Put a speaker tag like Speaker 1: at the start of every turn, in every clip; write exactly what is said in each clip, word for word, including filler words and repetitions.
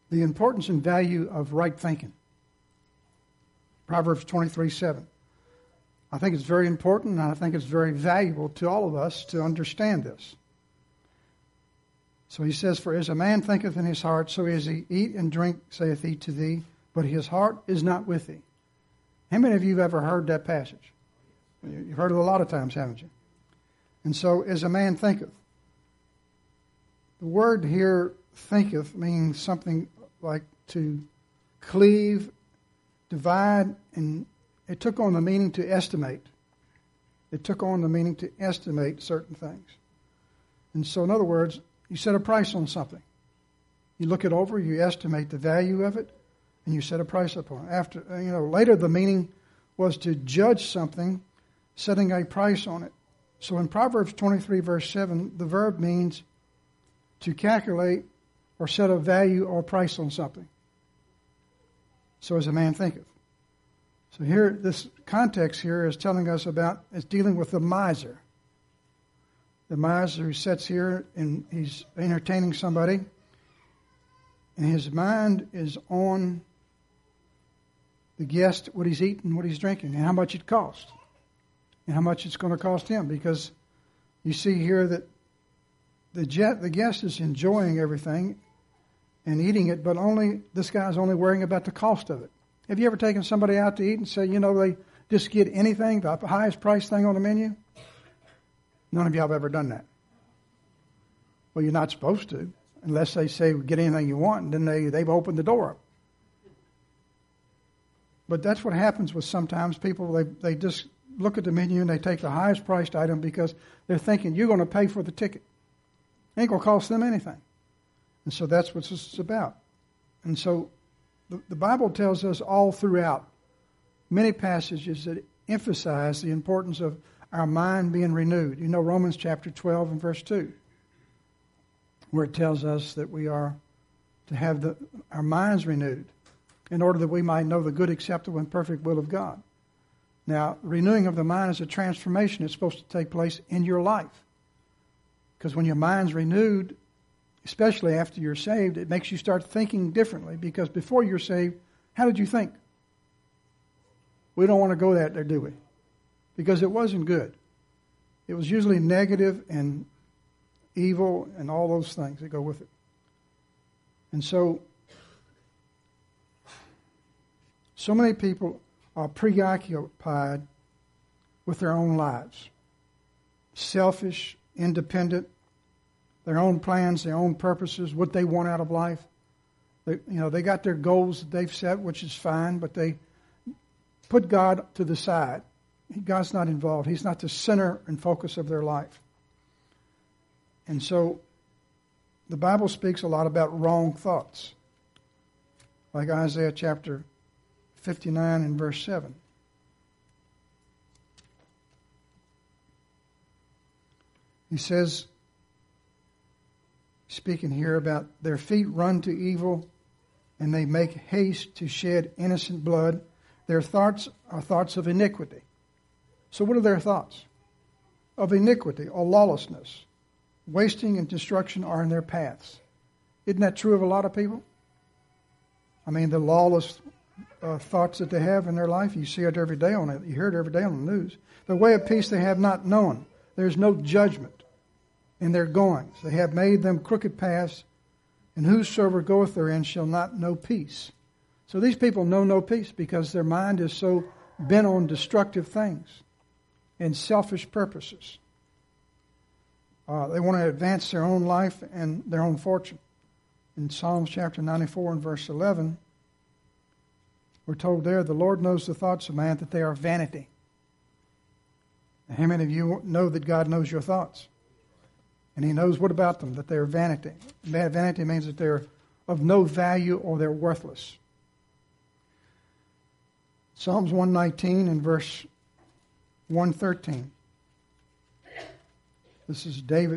Speaker 1: The importance and value of right thinking. Proverbs twenty-three seven. I think it's very important, and I think it's very valuable to all of us to understand this. So he says, "For as a man thinketh in his heart, so is he. Eat and drink, saith he to thee, but his heart is not with thee." How many of you have ever heard that passage? You've heard it a lot of times, haven't you? And so, as a man thinketh. The word here, thinketh, means something like to cleave, divide, and it took on the meaning to estimate. It took on the meaning to estimate certain things. And so, in other words, you set a price on something. You look it over, you estimate the value of it, and you set a price upon it. After, you know, later the meaning was to judge something, setting a price on it. So in Proverbs twenty-three, verse seven, the verb means to calculate or set a value or price on something. So as a man thinketh. So here, this context here is telling us about, it's dealing with the miser. The miser who sits here and he's entertaining somebody, and his mind is on the guest, what he's eating, what he's drinking, and how much it costs, and how much it's going to cost him. Because you see here that the jet, the guest is enjoying everything and eating it, but only this guy's only worrying about the cost of it. Have you ever taken somebody out to eat and say, you know, they just get anything, the highest price thing on the menu? None of y'all have ever done that. Well, you're not supposed to, unless they say get anything you want, and then they, they've opened the door up. But that's what happens with sometimes people. They they just look at the menu and they take the highest priced item because they're thinking you're going to pay for the ticket. It ain't going to cost them anything. And so that's what this is about. And so the, the Bible tells us all throughout many passages that emphasize the importance of our mind being renewed. You know Romans chapter twelve and verse two, where it tells us that we are to have the, our minds renewed in order that we might know the good, acceptable, and perfect will of God. Now, renewing of the mind is a transformation that's supposed to take place in your life. Because when your mind's renewed, especially after you're saved, it makes you start thinking differently. Because before you're saved, how did you think? We don't want to go there, do we? Because it wasn't good. It was usually negative and evil and all those things that go with it. And so, so many people are preoccupied with their own lives. Selfish, independent, their own plans, their own purposes, what they want out of life. They, you know, they got their goals that they've set, which is fine, but they put God to the side. God's not involved. He's not the center and focus of their life. And so the Bible speaks a lot about wrong thoughts. Like Isaiah chapter fifty-nine and verse seven. He says, speaking here about their feet run to evil and they make haste to shed innocent blood. Their thoughts are thoughts of iniquity. So what are their thoughts? Of iniquity or lawlessness. Wasting and destruction are in their paths. Isn't that true of a lot of people? I mean, the lawless uh, thoughts that they have in their life, you see it every day on it. You hear it every day on the news. The way of peace they have not known. There's no judgment in their goings. They have made them crooked paths, and whosoever goeth therein shall not know peace. So these people know no peace because their mind is so bent on destructive things and selfish purposes. Uh, they want to advance their own life and their own fortune. In Psalms chapter ninety-four and verse eleven, we're told there, the Lord knows the thoughts of man, that they are vanity. And how many of you know that God knows your thoughts? And He knows what about them? That they're vanity. Vanity means that they're of no value or they're worthless. Psalms one nineteen and verse one thirteen. This is David.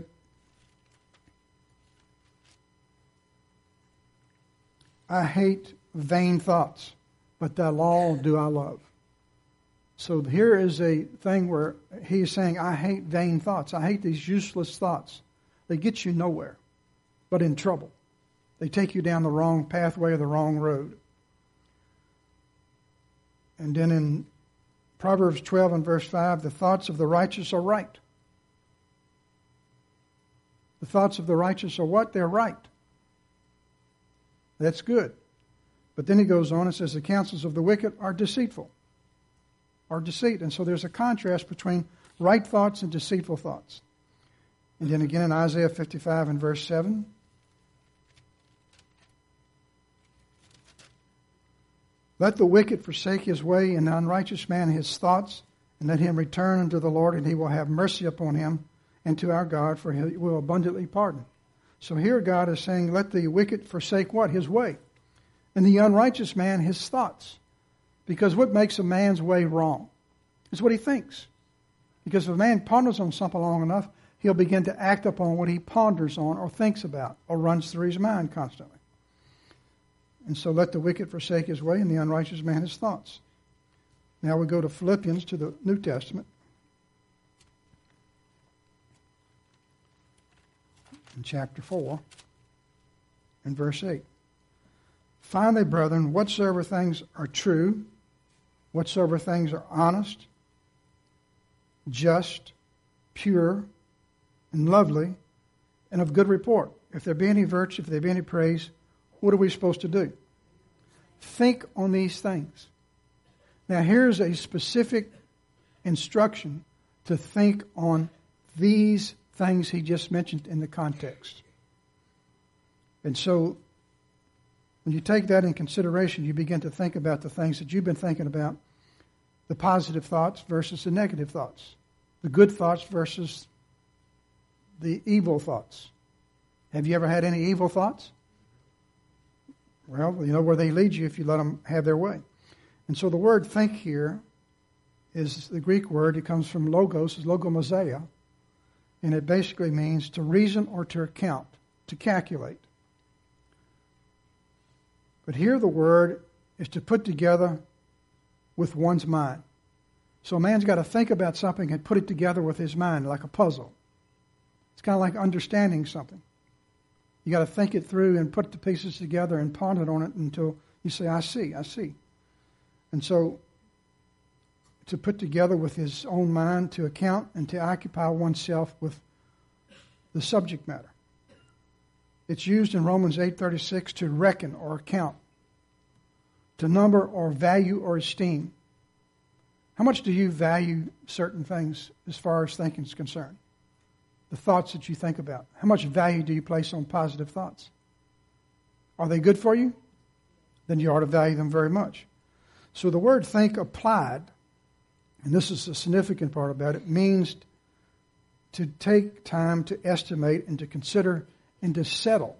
Speaker 1: I hate vain thoughts, but thy law do I love. So here is a thing where he is saying, I hate vain thoughts. I hate these useless thoughts. They get you nowhere, but in trouble. They take you down the wrong pathway or the wrong road. And then in Proverbs twelve and verse five, the thoughts of the righteous are right. The thoughts of the righteous are what? They're right. That's good. But then he goes on and says the counsels of the wicked are deceitful, are deceit. And so there's a contrast between right thoughts and deceitful thoughts. And then again in Isaiah fifty-five and verse seven, let the wicked forsake his way, and the unrighteous man his thoughts, and let him return unto the Lord, and he will have mercy upon him, and to our God, for he will abundantly pardon. So here God is saying, let the wicked forsake what? His way. And the unrighteous man his thoughts. Because what makes a man's way wrong is what he thinks. Because if a man ponders on something long enough, he'll begin to act upon what he ponders on or thinks about or runs through his mind constantly. And so let the wicked forsake his way and the unrighteous man his thoughts. Now we go to Philippians, to the New Testament. In chapter four and verse eight. Finally, brethren, whatsoever things are true, whatsoever things are honest, just, pure, and lovely, and of good report. If there be any virtue, if there be any praise, what are we supposed to do? Think on these things. Now here's a specific instruction to think on these things he just mentioned in the context. And so when you take that in consideration, you begin to think about the things that you've been thinking about, the positive thoughts versus the negative thoughts, the good thoughts versus the evil thoughts. Have you ever had any evil thoughts? Well, you know where they lead you if you let them have their way. And so the word think here is the Greek word. It comes from logos, is logomazea, and it basically means to reason or to account, to calculate. But here the word is to put together with one's mind. So a man's got to think about something and put it together with his mind like a puzzle. It's kind of like understanding something. You got to think it through and put the pieces together and ponder on it until you say, I see, I see. And so to put together with his own mind, to account and to occupy oneself with the subject matter. It's used in Romans eight thirty-six to reckon or count, to number or value or esteem. How much do you value certain things as far as thinking is concerned? The thoughts that you think about. How much value do you place on positive thoughts? Are they good for you? Then you ought to value them very much. So the word think applied, and this is the significant part about it, means to take time to estimate and to consider and to settle.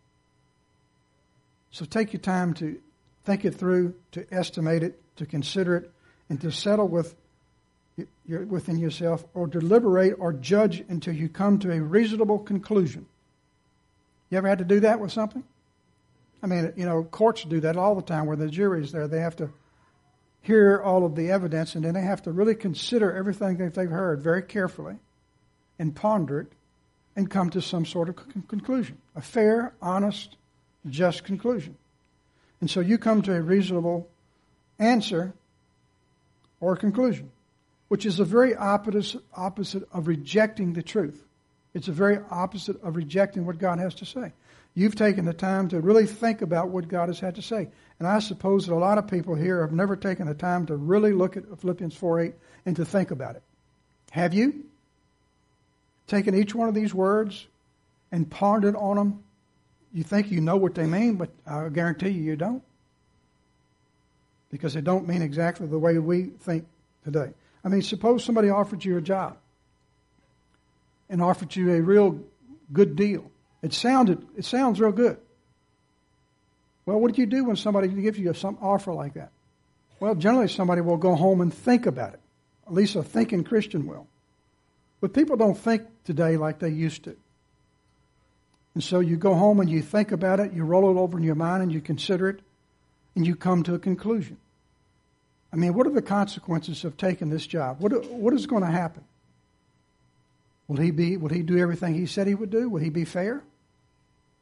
Speaker 1: So take your time to think it through, to estimate it, to consider it, and to settle with your, within yourself, or deliberate or judge until you come to a reasonable conclusion. You ever had to do that with something? I mean, you know, courts do that all the time where the jury's there. They have to hear all of the evidence, and then they have to really consider everything that they've heard very carefully and ponder it and come to some sort of con- conclusion. A fair, honest, just conclusion. And so you come to a reasonable answer or conclusion, which is the very opposite, opposite of rejecting the truth. It's the very opposite of rejecting what God has to say. You've taken the time to really think about what God has had to say. And I suppose that a lot of people here have never taken the time to really look at Philippians four eight and to think about it. Have you? Taken each one of these words and pondered on them? You think you know what they mean, but I guarantee you you don't. Because they don't mean exactly the way we think today. I mean, suppose somebody offered you a job and offered you a real good deal. It sounded, it sounds real good. Well, what do you do when somebody gives you some offer like that? Well, generally somebody will go home and think about it. At least a thinking Christian will. But people don't think today like they used to. And so you go home and you think about it, you roll it over in your mind and you consider it, and you come to a conclusion. I mean, what are the consequences of taking this job? What, what is going to happen? Will he be? Will he do everything he said he would do? Will he be fair?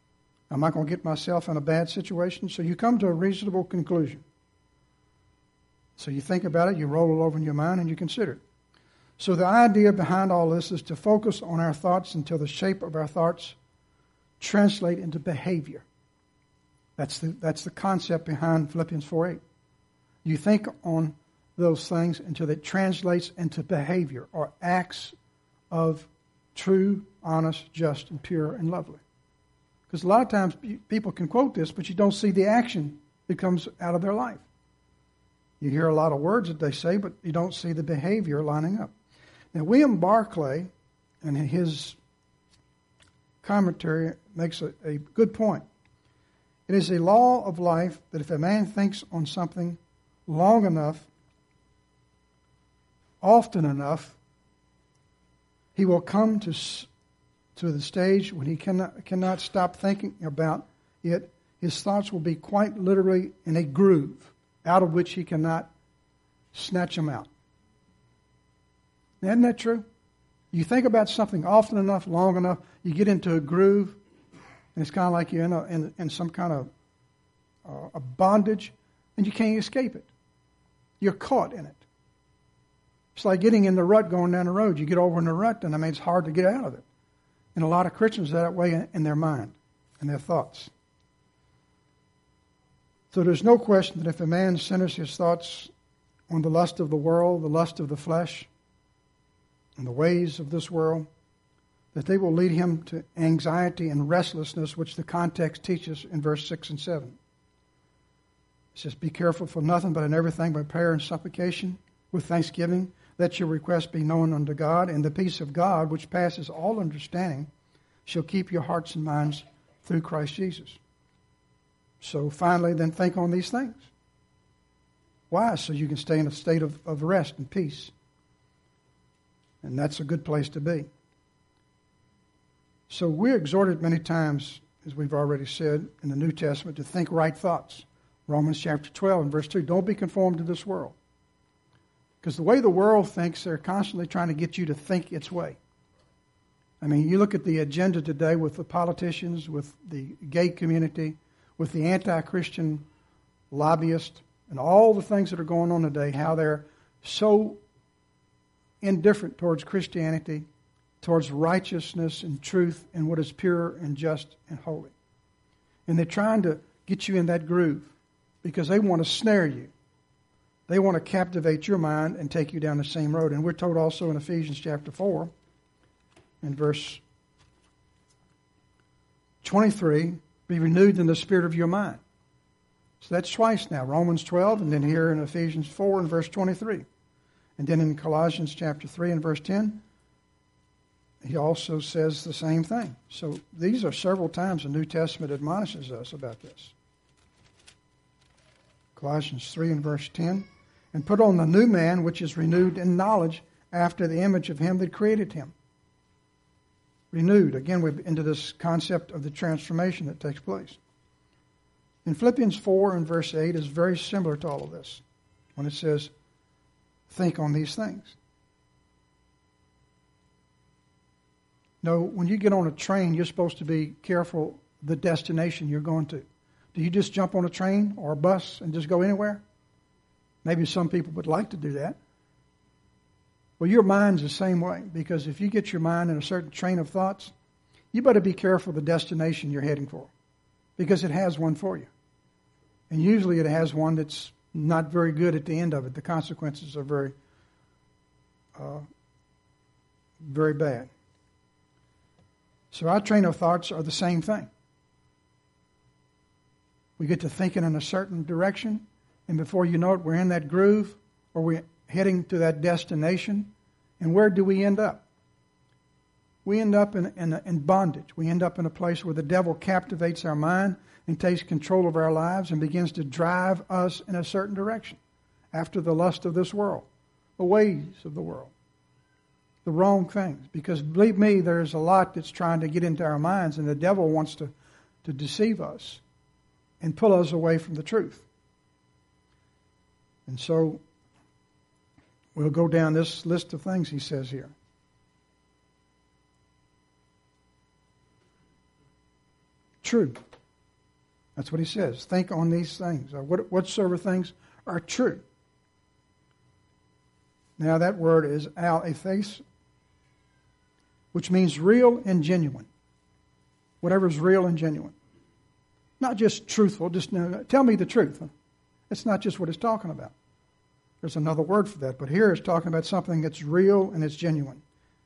Speaker 1: I'm not going to get myself in a bad situation. So you come to a reasonable conclusion. So you think about it, you roll it over in your mind, and you consider it. So the idea behind all this is to focus on our thoughts until the shape of our thoughts translate into behavior. That's the, that's the concept behind Philippians four eight. You think on those things until it translates into behavior or acts of true, honest, just, and pure, and lovely. Because a lot of times people can quote this, but you don't see the action that comes out of their life. You hear a lot of words that they say, but you don't see the behavior lining up. Now, William Barclay, in his commentary, makes a, a good point. It is a law of life that if a man thinks on something long enough, often enough, he will come to to the stage when he cannot cannot stop thinking about it. His thoughts will be quite literally in a groove out of which he cannot snatch them out. Isn't that true? You think about something often enough, long enough, you get into a groove, and it's kind of like you're in, a, in, in some kind of uh, a bondage, and you can't escape it. You're caught in it. It's like getting in the rut going down the road. You get over in the rut, and I mean, it's hard to get out of it. And a lot of Christians are that way in, in their mind and their thoughts. So there's no question that if a man centers his thoughts on the lust of the world, the lust of the flesh, and the ways of this world, that they will lead him to anxiety and restlessness, which the context teaches in verse six and seven. It says, be careful for nothing, but in everything by prayer and supplication, with thanksgiving, let your requests be known unto God, and the peace of God, which passes all understanding, shall keep your hearts and minds through Christ Jesus. So finally, then think on these things. Why? So you can stay in a state of, of rest and peace. And that's a good place to be. So we're exhorted many times, as we've already said, in the New Testament, to think right thoughts. Romans chapter twelve and verse two, don't be conformed to this world. Because the way the world thinks, they're constantly trying to get you to think its way. I mean, you look at the agenda today with the politicians, with the gay community, with the anti-Christian lobbyists, and all the things that are going on today, how they're so indifferent towards Christianity, towards righteousness and truth and what is pure and just and holy. And they're trying to get you in that groove because they want to snare you. They want to captivate your mind and take you down the same road. And we're told also in Ephesians chapter four, in verse twenty-three, be renewed in the spirit of your mind. So that's twice now, Romans twelve, and then here in Ephesians four and verse twenty-three. And then in Colossians chapter three and verse ten, he also says the same thing. So these are several times the New Testament admonishes us about this. Colossians three and verse ten, and put on the new man, which is renewed in knowledge after the image of him that created him. Renewed. Again, we're into this concept of the transformation that takes place. In Philippians four and verse eight is very similar to all of this when it says, think on these things. No, when you get on a train, you're supposed to be careful the destination you're going to. Do you just jump on a train or a bus and just go anywhere? Maybe some people would like to do that. Well, your mind's the same way, because if you get your mind in a certain train of thoughts, you better be careful of the destination you're heading for, because it has one for you. And usually it has one that's not very good at the end of it. The consequences are very, uh, very bad. So our train of thoughts are the same thing. We get to thinking in a certain direction, and before you know it, we're in that groove, or we're heading to that destination. And where do we end up? We end up in, in, in bondage. We end up in a place where the devil captivates our mind and takes control of our lives and begins to drive us in a certain direction after the lust of this world, the ways of the world, the wrong things. Because believe me, there's a lot that's trying to get into our minds, and the devil wants to, to deceive us and pull us away from the truth. And so we'll go down this list of things he says here. True. That's what he says. Think on these things. What, whatsoever things are true. Now that word is al-ethes, which means real and genuine. Whatever is real and genuine. Not just truthful, just no, tell me the truth. It's not just what it's talking about. There's another word for that, but here it's talking about something that's real and it's genuine.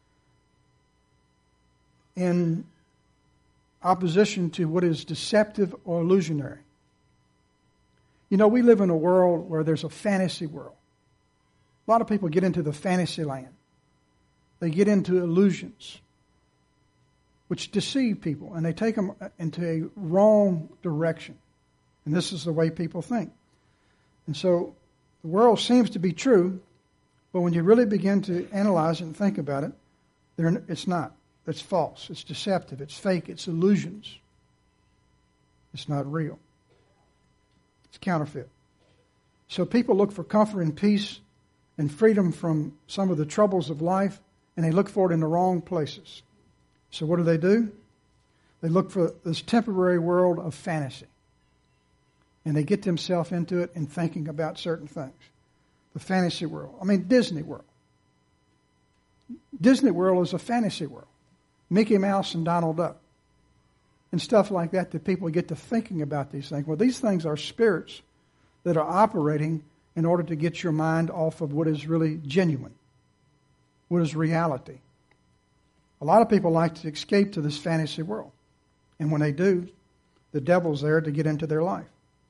Speaker 1: In opposition to what is deceptive or illusionary. You know, we live in a world where there's a fantasy world. A lot of people get into the fantasy land. They get into illusions, which deceive people, and they take them into a wrong direction. And this is the way people think. And so the world seems to be true, but when you really begin to analyze it and think about it, it's not. It's false. It's deceptive. It's fake. It's illusions. It's not real. It's counterfeit. So people look for comfort and peace and freedom from some of the troubles of life, and they look for it in the wrong places. So what do they do? They look for this temporary world of fantasy. And they get themselves into it and thinking about certain things. The fantasy world. I mean, Disney World. Disney World is a fantasy world. Mickey Mouse and Donald Duck. And stuff like that, that people get to thinking about these things. Well, these things are spirits that are operating in order to get your mind off of what is really genuine. What is reality. A lot of people like to escape to this fantasy world. And when they do, the devil's there to get into their life.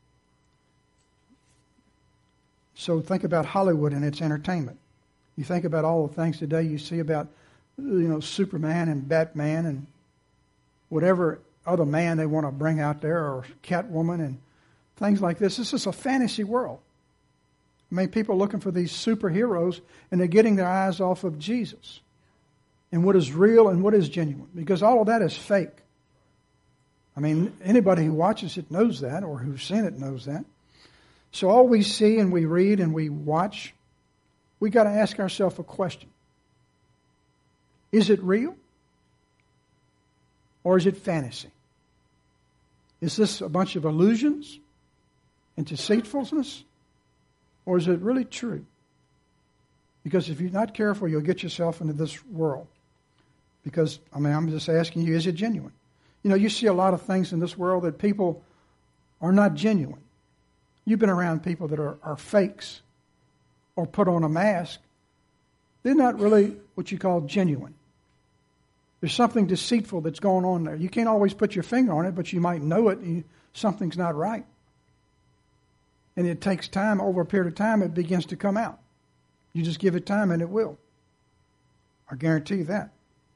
Speaker 1: So think about Hollywood and its entertainment. You think about all the things today you see about, you know, Superman and Batman and whatever other man they want to bring out there, or Catwoman and things like this. This is a fantasy world. I mean, people are looking for these superheroes, and they're getting their eyes off of Jesus and what is real and what is genuine, because all of that is fake. I mean, anybody who watches it knows that, or who's seen it knows that. So all we see and we read and we watch, we got to ask ourselves a question. Is it real? Or is it fantasy? Is this a bunch of illusions and deceitfulness? Or is it really true? Because if you're not careful, you'll get yourself into this world. Because, I mean, I'm just asking you, is it genuine? You know, you see a lot of things in this world that people are not genuine. You've been around people that are, are fakes or put on a mask. They're not really what you call genuine. There's something deceitful that's going on there. You can't always put your finger on it, but you might know it. You, something's not right. And it takes time. Over a period of time, it begins to come out. You just give it time and it will. I guarantee you that.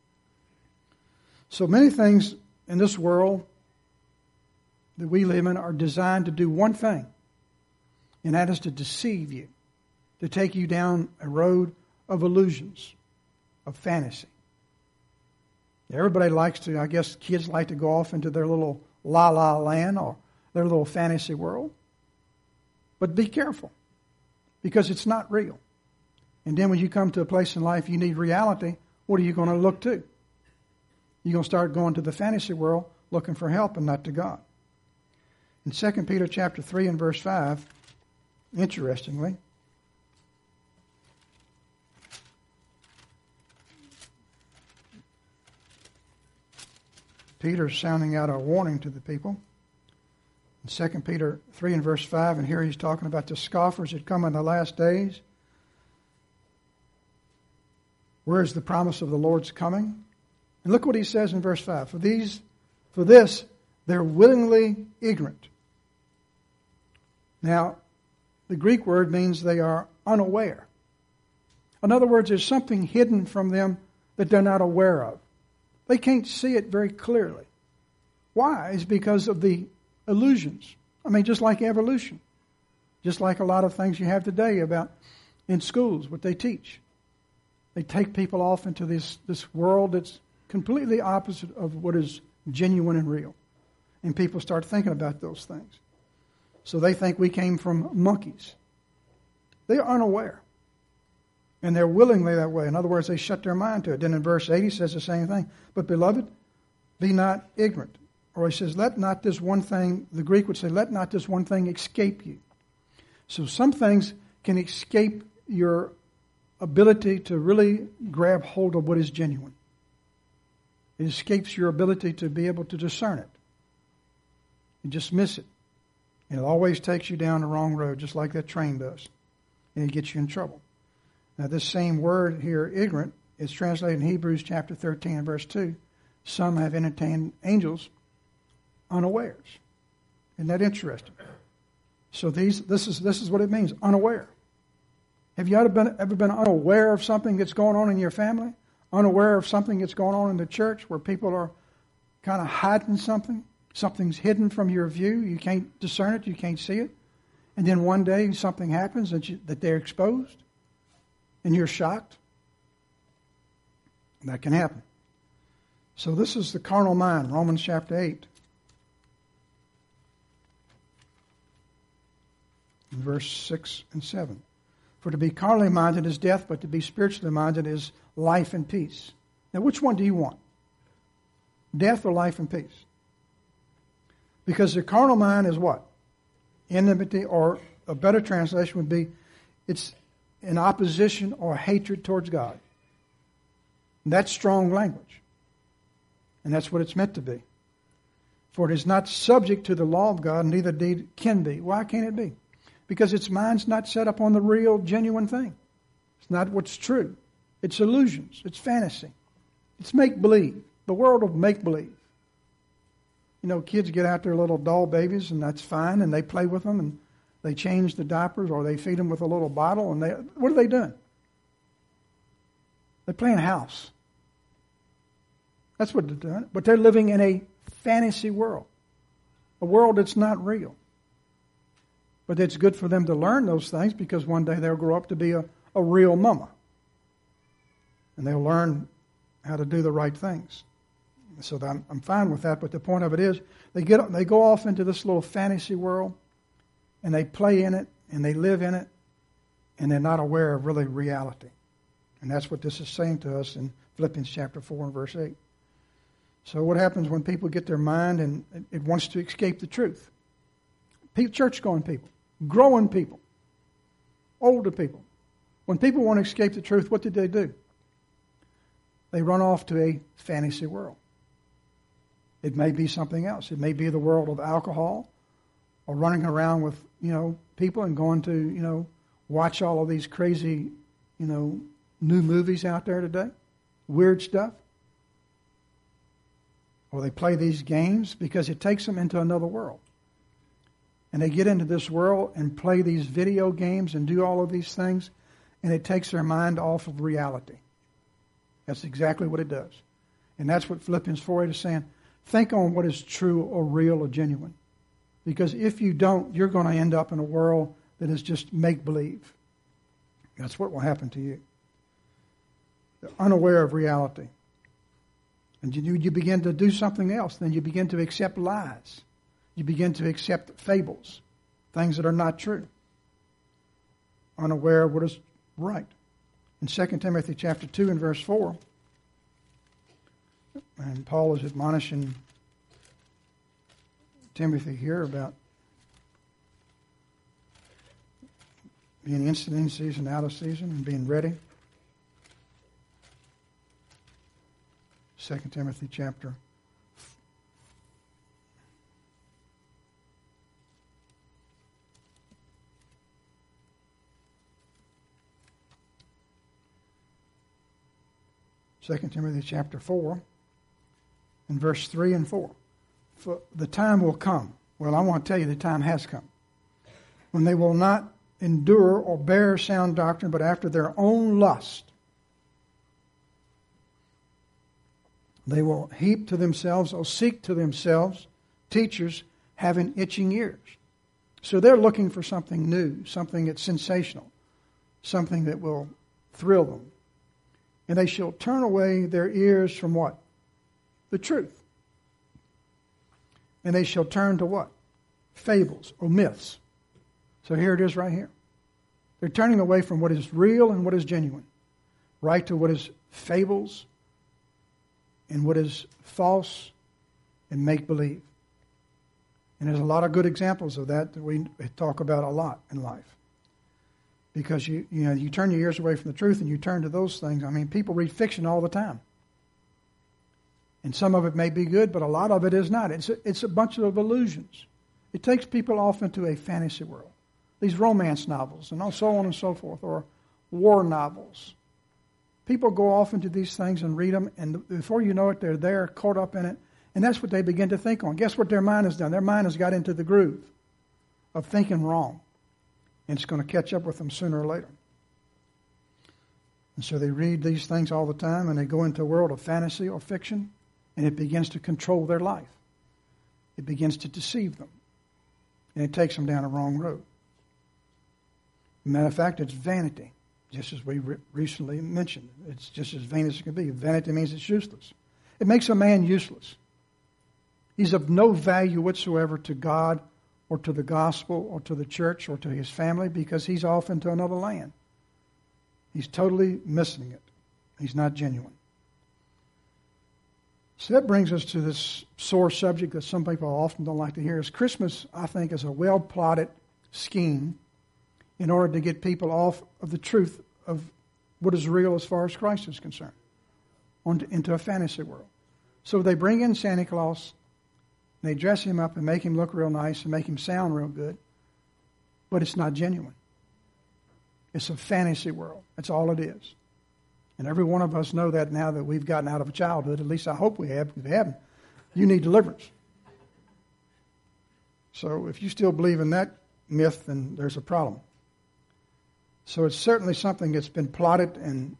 Speaker 1: So many things in this world that we live in are designed to do one thing, and that is to deceive you, to take you down a road of illusions, of fantasy. Everybody likes to, I guess kids like to go off into their little la-la land or their little fantasy world. But be careful, because it's not real. And then when you come to a place in life you need reality, what are you going to look to? You're going to start going to the fantasy world looking for help and not to God. In Second Peter chapter three and verse five, interestingly, Peter's sounding out a warning to the people. In Second Peter three and verse five, and here he's talking about the scoffers that come in the last days. Where is the promise of the Lord's coming? And look what he says in verse five. For these, for this, they're willingly ignorant. Now, the Greek word means they are unaware. In other words, there's something hidden from them that they're not aware of. They can't see it very clearly. Why? It's because of the illusions. I mean, just like evolution. Just like a lot of things you have today about in schools, what they teach. They take people off into this, this world that's completely opposite of what is genuine and real. And people start thinking about those things. So they think we came from monkeys. They are unaware. And they're willingly that way. In other words, they shut their mind to it. Then in verse eight, he says the same thing. But beloved, be not ignorant. or he says, let not this one thing, the Greek would say, let not this one thing escape you. So some things can escape your ability to really grab hold of what is genuine. It escapes your ability to be able to discern it. You just miss it. And it always takes you down the wrong road, just like that train does. And it gets you in trouble. Now, this same word here, ignorant, is translated in Hebrews chapter thirteen and verse two. Some have entertained angels unawares. Isn't that interesting? So these, this is this is what it means, unaware. Have you ever been, ever been unaware of something that's going on in your family? Unaware of something that's going on in the church where people are kind of hiding something? Something's hidden from your view. You can't discern it. You can't see it. And then one day something happens that, you, that they're exposed and you're shocked. That can happen. So this is the carnal mind, Romans chapter eight. Verse six and seven. For to be carnally minded is death, but to be spiritually minded is life and peace. Now, which one do you want? Death or life and peace? Because the carnal mind is what? Enmity, or a better translation would be, it's in opposition or hatred towards God. And that's strong language. And that's what it's meant to be. For it is not subject to the law of God, neither indeed can be. Why can't it be? Because its mind's not set up on the real, genuine thing. It's not what's true. It's illusions. It's fantasy. It's make-believe. The world of make-believe. You know, kids get out their little doll babies, and that's fine, and they play with them, and they change the diapers, or they feed them with a little bottle, and they, what are they doing? They're playing house. That's what they're doing. But they're living in a fantasy world. A world that's not real. But it's good for them to learn those things because one day they'll grow up to be a, a real mama. And they'll learn how to do the right things. So I'm, I'm fine with that, but the point of it is they get they go off into this little fantasy world and they play in it and they live in it and they're not aware of really reality. And that's what this is saying to us in Philippians chapter four and verse eight. So what happens when people get their mind and it wants to escape the truth? Church-going people, growing people, older people. When people want to escape the truth, what did they do? They run off to a fantasy world. It may be something else. It may be the world of alcohol or running around with, you know, people and going to, you know, watch all of these crazy, you know, new movies out there today. Weird stuff. Or they play these games because it takes them into another world. And they get into this world and play these video games and do all of these things, and it takes their mind off of reality. That's exactly what it does. And that's what Philippians four eight is saying. Think on what is true or real or genuine. Because if you don't, you're going to end up in a world that is just make-believe. That's what will happen to you. You're unaware of reality. And you, you begin to do something else. Then you begin to accept lies. You begin to accept fables, things that are not true. Unaware of what is right. In Second Timothy chapter two and verse four, and Paul is admonishing Timothy here about being instant in season, out of season, and being ready. Second Timothy chapter Second Timothy chapter four and verse three and four. For the time will come. Well, I want to tell you the time has come. When they will not endure or bear sound doctrine, but after their own lust, they will heap to themselves or seek to themselves teachers having itching ears. So they're looking for something new, something that's sensational, something that will thrill them. And they shall turn away their ears from what? The truth. And they shall turn to what? Fables or myths. So here it is right here. They're turning away from what is real and what is genuine. Right to what is fables and what is false and make believe. And there's a lot of good examples of that that we talk about a lot in life. Because you you know you turn your ears away from the truth and you turn to those things. I mean, people read fiction all the time. And some of it may be good, but a lot of it is not. It's a, it's a bunch of illusions. It takes people off into a fantasy world. These romance novels and so on and so forth, or war novels. People go off into these things and read them, and before you know it, they're there, caught up in it, and that's what they begin to think on. Guess what their mind has done? Their mind has got into the groove of thinking wrong, and it's going to catch up with them sooner or later. And so they read these things all the time, and they go into a world of fantasy or fiction, and it begins to control their life. It begins to deceive them, and it takes them down a wrong road. Matter of fact, it's vanity, just as we re- recently mentioned. It's just as vain as it can be. Vanity means it's useless. It makes a man useless. He's of no value whatsoever to God or to the gospel or to the church or to his family because he's off into another land. He's totally missing it. He's not genuine. So that brings us to this sore subject that some people often don't like to hear. Is Christmas, I think, is a well-plotted scheme in order to get people off of the truth of what is real as far as Christ is concerned, onto, into a fantasy world. So they bring in Santa Claus, and they dress him up and make him look real nice and make him sound real good, but it's not genuine. It's a fantasy world. That's all it is. And every one of us know that now that we've gotten out of childhood. At least I hope we have. If we haven't, you need deliverance. So if you still believe in that myth, then there's a problem. So it's certainly something that's been plotted and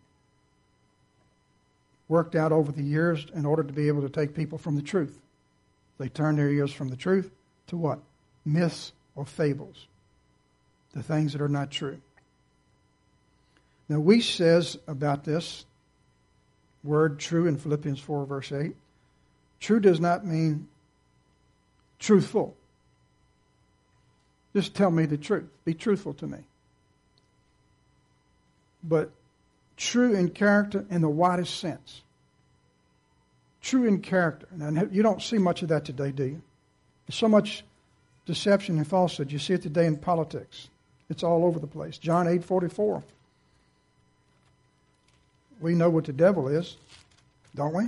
Speaker 1: worked out over the years in order to be able to take people from the truth. They turn their ears from the truth to what? Myths or fables. The things that are not true. Now, Weiss says about this word true in Philippians four, verse eight, true does not mean truthful. Just tell me the truth. Be truthful to me. But true in character in the widest sense. True in character. And you don't see much of that today, do you? There's so much deception and falsehood. You see it today in politics. It's all over the place. John eight forty-four. We know what the devil is, don't we?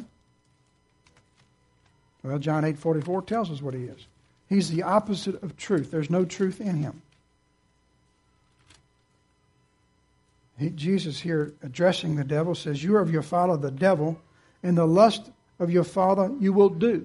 Speaker 1: Well, John eight forty-four tells us what he is. He's the opposite of truth. There's no truth in him. He, Jesus here addressing the devil says, you are of your father the devil, and the lust of your father you will do.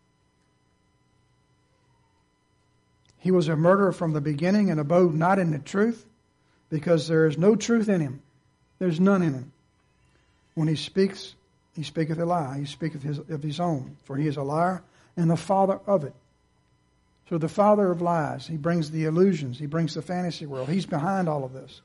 Speaker 1: He was a murderer from the beginning and abode not in the truth, because there is no truth in him. There's none in him. When he speaks, he speaketh a lie. He speaketh his, of his own, for he is a liar and the father of it. So the father of lies, he brings the illusions, he brings the fantasy world. He's behind all of this.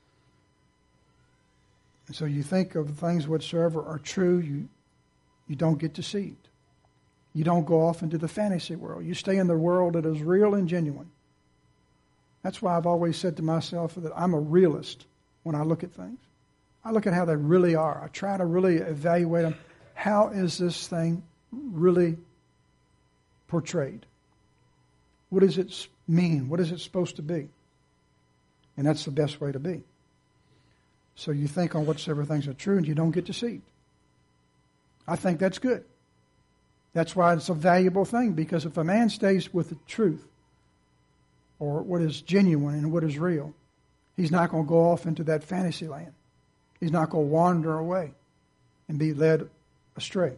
Speaker 1: And so you think of the things whatsoever are true, you, you don't get deceived. You don't go off into the fantasy world. You stay in the world that is real and genuine. That's why I've always said to myself that I'm a realist when I look at things. I look at how they really are. I try to really evaluate them. How is this thing really portrayed? What does it mean? What is it supposed to be? And that's the best way to be. So you think on whatsoever things are true and you don't get deceived. I think that's good. That's why it's a valuable thing, because if a man stays with the truth or what is genuine and what is real, he's not going to go off into that fantasy land. He's not going to wander away and be led astray.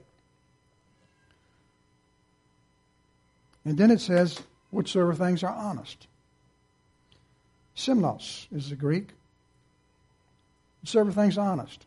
Speaker 1: And then it says, whatsoever things are honest. Simnos is the Greek. Whatsoever things are honest.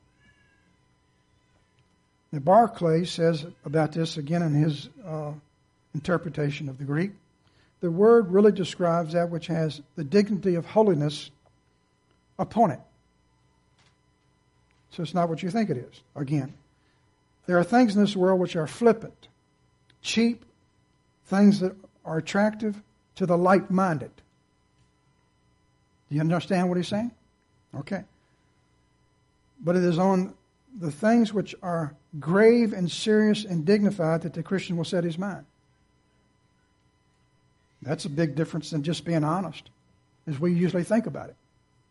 Speaker 1: Now Barclay says about this again in his uh, interpretation of the Greek. The word really describes that which has the dignity of holiness upon it. So it's not what you think it is. Again, there are things in this world which are flippant, cheap, things that are attractive to the light-minded. Do you understand what he's saying? Okay. But it is on the things which are grave and serious and dignified that the Christian will set his mind. That's a big difference than just being honest, as we usually think about it.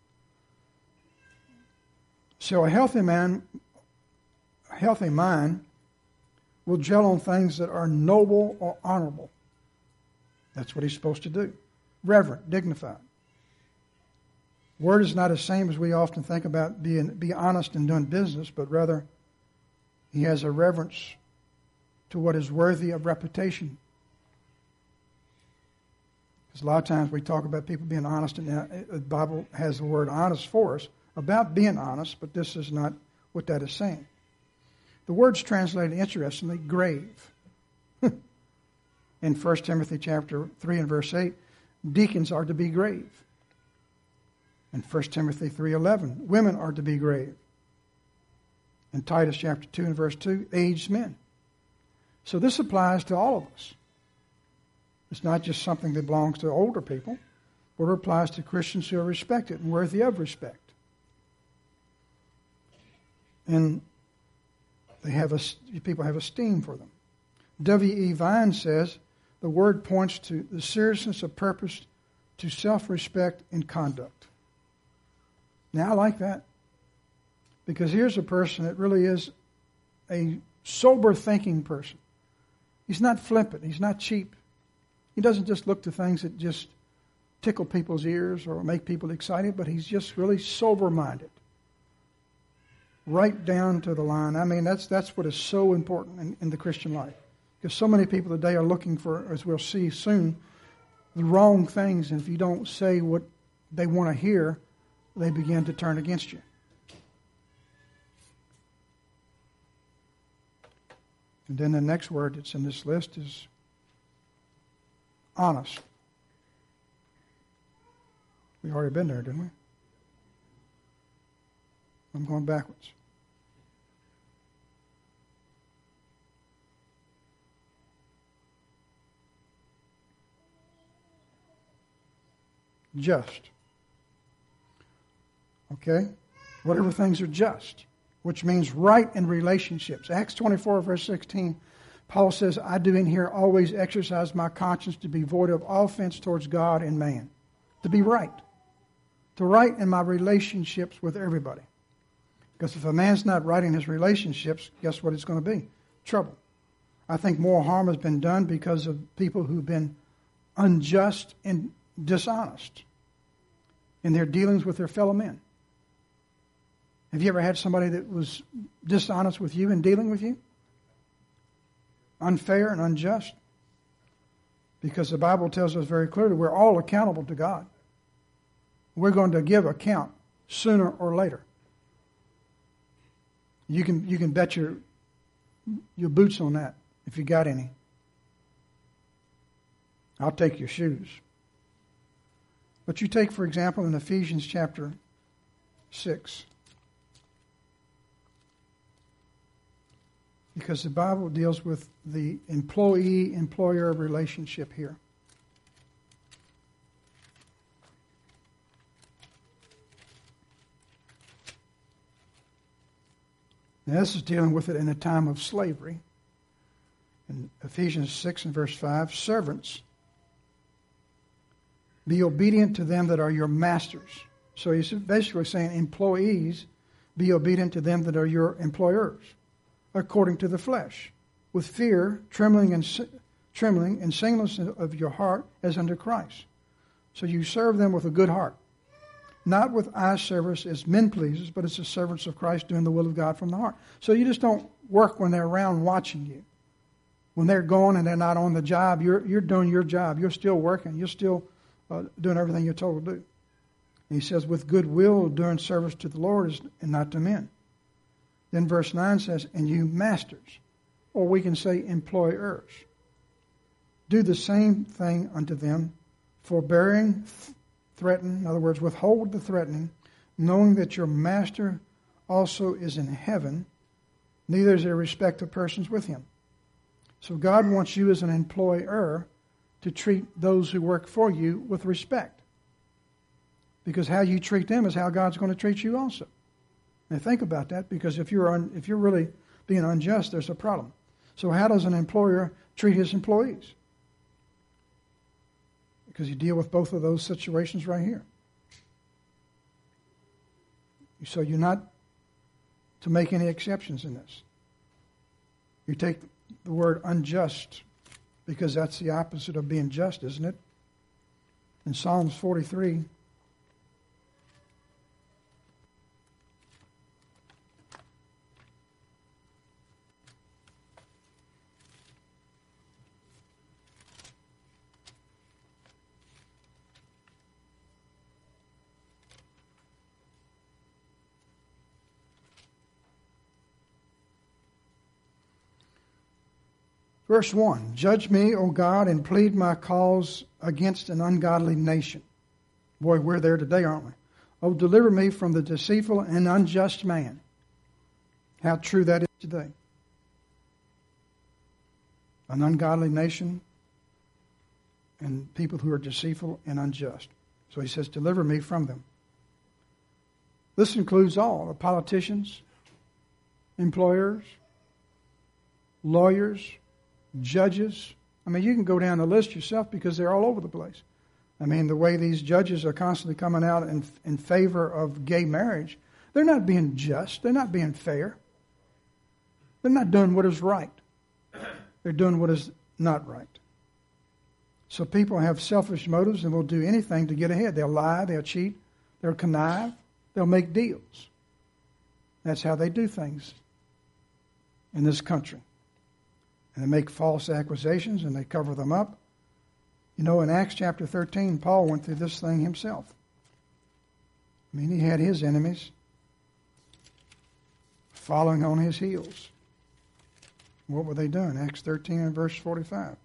Speaker 1: So a healthy man, a healthy mind will dwell on things that are noble or honorable. That's what he's supposed to do. Reverent, dignified. Word is not the same as we often think about being be honest and doing business, but rather he has a reverence to what is worthy of reputation. Because a lot of times we talk about people being honest, and the Bible has the word honest for us about being honest, but this is not what that is saying. The word's translated, interestingly, grave. In First Timothy chapter three and verse eight, deacons are to be grave. In First Timothy three eleven, women are to be grave. In Titus chapter two and verse two, aged men. So this applies to all of us. It's not just something that belongs to older people, but it applies to Christians who are respected and worthy of respect. And they have a, people have esteem for them. W E Vine says the word points to the seriousness of purpose, to self-respect and conduct. Now, I like that, because here's a person that really is a sober-thinking person. He's not flippant. He's not cheap. He doesn't just look to things that just tickle people's ears or make people excited, but he's just really sober-minded. Right down to the line. I mean, that's that's what is so important in, in the Christian life. Because so many people today are looking for, as we'll see soon, the wrong things. And if you don't say what they want to hear, they begin to turn against you. And then the next word that's in this list is honest. We already been there, didn't we? I'm going backwards. Just. Okay? Whatever things are just, which means right in relationships. Acts twenty-four, verse sixteen, Paul says, I do in here always exercise my conscience to be void of all offense towards God and man. To be right. To right in my relationships with everybody. Because if a man's not right in his relationships, guess what it's going to be? Trouble. I think more harm has been done because of people who've been unjust and dishonest in their dealings with their fellow men. Have you ever had somebody that was dishonest with you in dealing with you? Unfair and unjust? Because the Bible tells us very clearly we're all accountable to God. We're going to give account sooner or later. You can you can bet your your boots on that if you got any. I'll take your shoes. But you take, for example, in Ephesians chapter six. Because the Bible deals with the employee-employer relationship here. Now, this is dealing with it in a time of slavery. In Ephesians six and verse five, servants, be obedient to them that are your masters. So he's basically saying, employees, be obedient to them that are your employers, according to the flesh, with fear, trembling and trembling and singleness of your heart as unto Christ. So you serve them with a good heart, not with eye service as men pleasers, but as the servants of Christ doing the will of God from the heart. So you just don't work when they're around watching you. When they're gone and they're not on the job, you're you're doing your job. You're still working. You're still uh, doing everything you're told to do. And he says, with good will, doing service to the Lord and not to men. Then verse nine says, and you masters, or we can say employers, do the same thing unto them, forbearing, threaten, in other words, withhold the threatening, knowing that your master also is in heaven, neither is there respect of persons with him. So God wants you as an employer to treat those who work for you with respect. Because how you treat them is how God's going to treat you also. Now think about that, because if you're un, if you're really being unjust, there's a problem. So how does an employer treat his employees? because you deal with both of those situations right here. So you're not to make any exceptions in this. You take the word unjust because that's the opposite of being just, isn't it? In Psalms forty-three, verse one, judge me, O God, and plead my cause against an ungodly nation. Boy, we're there today, aren't we? Oh, deliver me from the deceitful and unjust man. How true that is today. An ungodly nation and people who are deceitful and unjust. So he says, deliver me from them. This includes all the politicians, employers, lawyers, judges. I mean, you can go down the list yourself because they're all over the place. I mean, the way these judges are constantly coming out in, in favor of gay marriage, they're not being just. They're not being fair. They're not doing what is right. They're doing what is not right. So people have selfish motives and will do anything to get ahead. They'll lie, they'll cheat, they'll connive, they'll make deals. That's how they do things in this country. And they make false accusations and they cover them up. You know, in Acts chapter thirteen, Paul went through this thing himself. I mean, he had his enemies following on his heels. What were they doing? Acts thirteen and verse forty-five.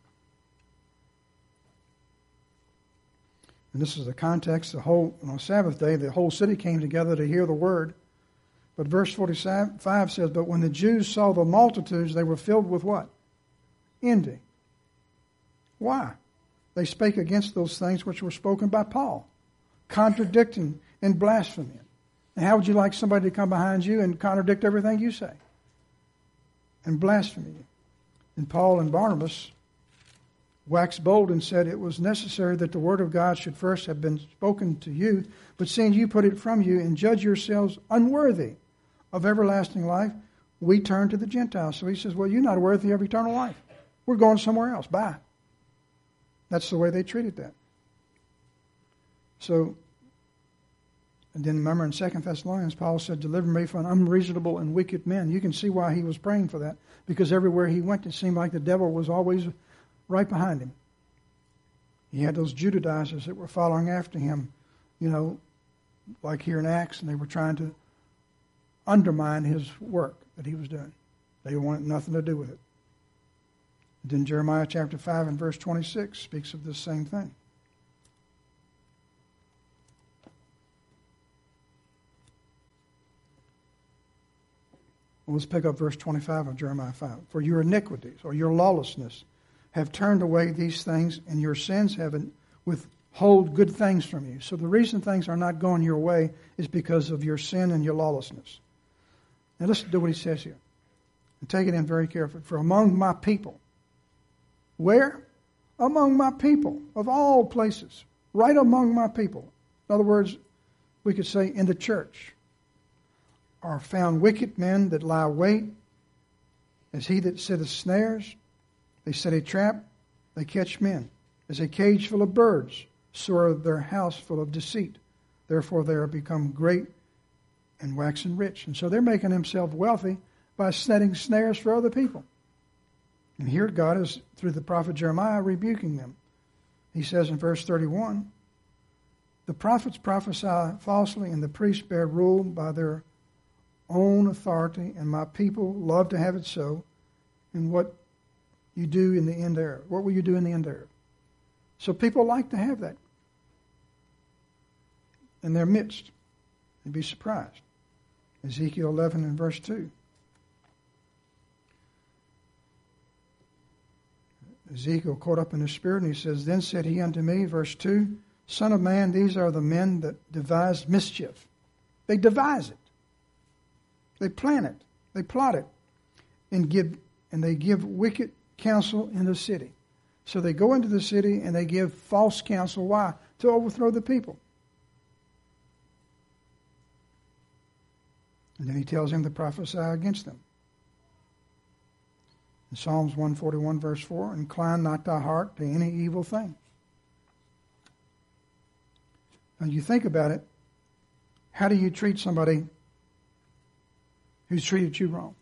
Speaker 1: And this is the context. The whole, on Sabbath day, the whole city came together to hear the word. But verse forty-five says, but when the Jews saw the multitudes, they were filled with what? Envy. Why? They spake against those things which were spoken by Paul, contradicting and blaspheming. And how would you like somebody to come behind you and contradict everything you say? And blaspheme you. And Paul and Barnabas waxed bold and said it was necessary that the word of God should first have been spoken to you, but seeing you put it from you and judge yourselves unworthy of everlasting life, we turn to the Gentiles. So he says, well, you're not worthy of eternal life. We're going somewhere else. Bye. That's the way they treated that. So, and then remember in Second Thessalonians, Paul said, deliver me from unreasonable and wicked men. You can see why he was praying for that, because everywhere he went, it seemed like the devil was always right behind him. He had those Judaizers that were following after him, you know, like here in Acts, and they were trying to undermine his work that he was doing. They wanted nothing to do with it. And then Jeremiah chapter five and verse twenty-six speaks of this same thing. Well, let's pick up verse twenty-five of Jeremiah five. For your iniquities or your lawlessness have turned away these things, and your sins have withhold good things from you. So the reason things are not going your way is because of your sin and your lawlessness. Now listen to what he says here. And take it in very carefully. For among my people, where? Among my people, of all places. Right among my people. In other words, we could say in the church, are found wicked men that lie wait, as he that sitteth snares. They set a trap, they catch men. As a cage full of birds, so are their house full of deceit. Therefore they are become great and waxen rich. And so they're making themselves wealthy by setting snares for other people. And here God is, through the prophet Jeremiah, rebuking them. He says in verse thirty-one, the prophets prophesy falsely, and the priests bear rule by their own authority, and my people love to have it so. And what you do in the end thereof. What will you do in the end thereof? So people like to have that in their midst. You'd be surprised. Ezekiel eleven and verse two. Ezekiel caught up in the spirit, and he says, then said he unto me, verse two, Son of man, these are the men that devise mischief. They devise it. They plan it. They plot it. And give and they give wicked counsel in the city. So they go into the city and they give false counsel. Why? To overthrow the people. And then he tells him to prophesy against them. In Psalms one forty-one, verse four, incline not thy heart to any evil thing. Now you think about it, how do you treat somebody who's treated you wrong?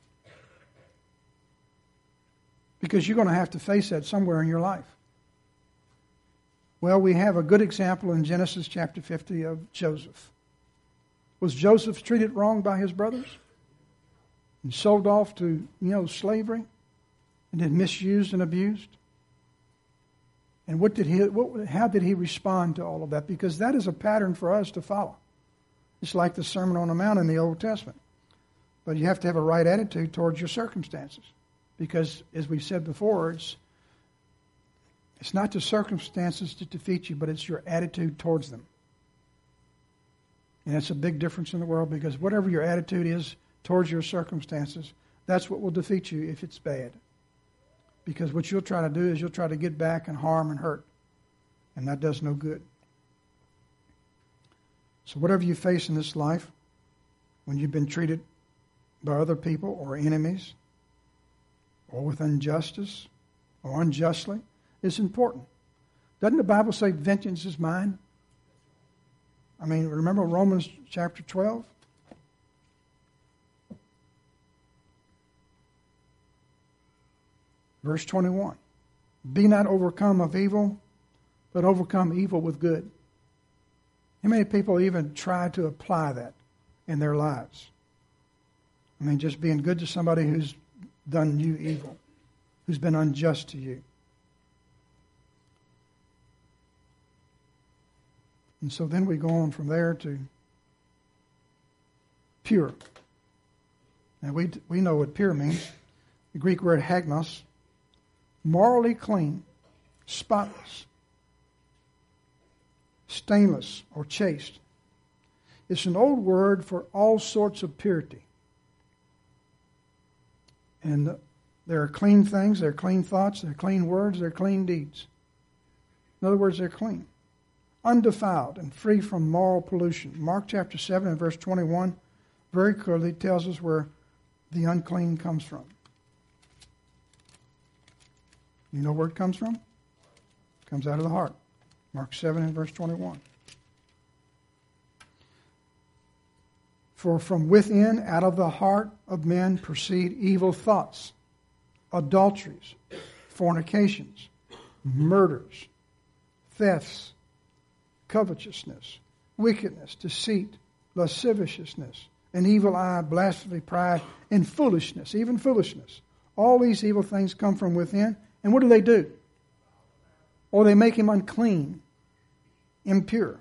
Speaker 1: Because you're going to have to face that somewhere in your life. Well, we have a good example in Genesis chapter fifty of Joseph. Was Joseph treated wrong by his brothers? And sold off to, you know, slavery? And then misused and abused? And what did he? What, how did he respond to all of that? Because that is a pattern for us to follow. It's like the Sermon on the Mount in the Old Testament. But you have to have a right attitude towards your circumstances. Because, as we've said before, it's, it's not the circumstances that defeat you, but it's your attitude towards them. And that's a big difference in the world, because whatever your attitude is towards your circumstances, that's what will defeat you if it's bad. Because what you'll try to do is you'll try to get back and harm and hurt. And that does no good. So whatever you face in this life, when you've been treated by other people or enemies, or with injustice, or unjustly, it's important. Doesn't the Bible say vengeance is mine? I mean, remember Romans chapter twelve? Verse twenty-one. Be not overcome of evil, but overcome evil with good. How many people even try to apply that in their lives? I mean, just being good to somebody who's done you evil, who's been unjust to you. And so then we go on from there to pure. Now we we know what pure means. The Greek word hagnos, morally clean, spotless, stainless, or chaste. It's an old word for all sorts of purity. And there are clean things, there are clean thoughts, there are clean words, there are clean deeds. In other words, they're clean. Undefiled and free from moral pollution. Mark chapter seven and verse twenty-one very clearly tells us where the unclean comes from. You know where it comes from? It comes out of the heart. Mark seven and verse twenty-one. For from within, out of the heart of men, proceed evil thoughts, adulteries, fornications, murders, thefts, covetousness, wickedness, deceit, lasciviousness, an evil eye, blasphemy, pride, and foolishness, even foolishness. All these evil things come from within. And what do they do? Or they make him unclean, impure.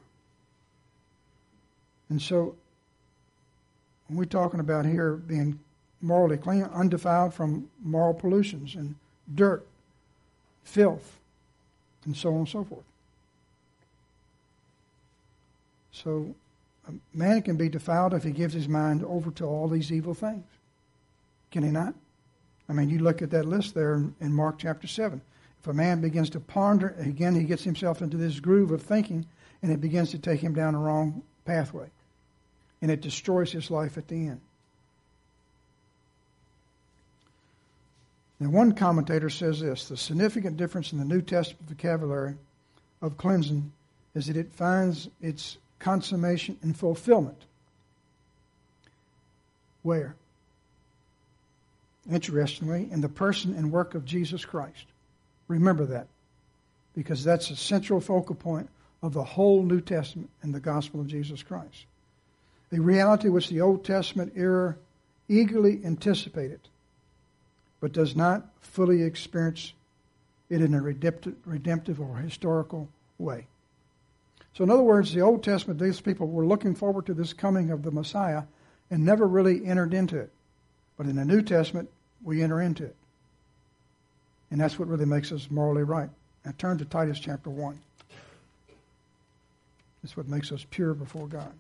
Speaker 1: And so, when we're talking about here being morally clean, undefiled from moral pollutions and dirt, filth, and so on and so forth. So, a man can be defiled if he gives his mind over to all these evil things. Can he not? I mean, you look at that list there in Mark chapter seven. If a man begins to ponder, again, he gets himself into this groove of thinking, and it begins to take him down the wrong pathway. And it destroys his life at the end. Now, one commentator says this: the significant difference in the New Testament vocabulary of cleansing is that it finds its consummation and fulfillment. Where? Interestingly, in the person and work of Jesus Christ. Remember that, because that's a central focal point of the whole New Testament and the gospel of Jesus Christ. A reality which the Old Testament era eagerly anticipated, but does not fully experience it in a redemptive, redemptive or historical way. So in other words, the Old Testament, these people were looking forward to this coming of the Messiah and never really entered into it. But in the New Testament, we enter into it. And that's what really makes us morally right. Now turn to Titus chapter one. That's what makes us pure before God.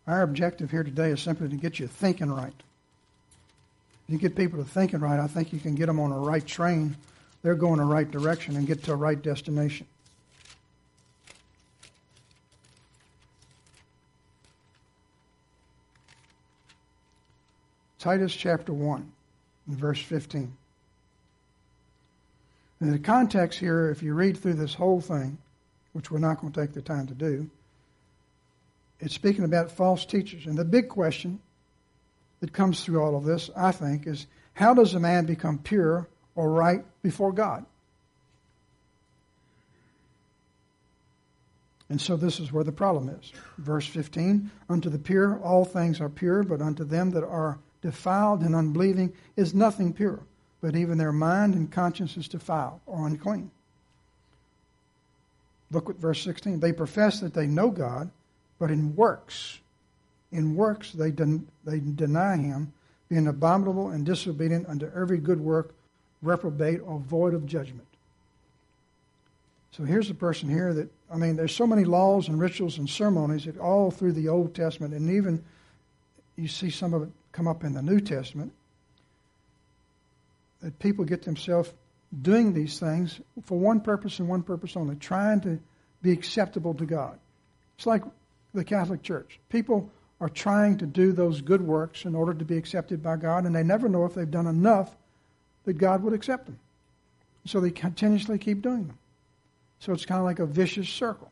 Speaker 1: Our objective here today is simply to get you thinking right. If you get people to thinking right, I think you can get them on a right train. They're going the right direction and get to a right destination. Titus chapter one, verse fifteen. And the context here, if you read through this whole thing, which we're not going to take the time to do, it's speaking about false teachers. And the big question that comes through all of this, I think, is how does a man become pure or right before God? And so this is where the problem is. Verse fifteen, unto the pure all things are pure, but unto them that are defiled and unbelieving is nothing pure, but even their mind and conscience is defiled or unclean. Look at verse sixteen. They profess that they know God, but in works, in works they, den- they deny him, being abominable and disobedient unto every good work, reprobate or void of judgment. So here's a person here that, I mean, there's so many laws and rituals and ceremonies that all through the Old Testament, and even you see some of it come up in the New Testament, that people get themselves doing these things for one purpose and one purpose only, trying to be acceptable to God. It's like the Catholic Church. People are trying to do those good works in order to be accepted by God, and they never know if they've done enough that God would accept them. So they continuously keep doing them. So it's kind of like a vicious circle.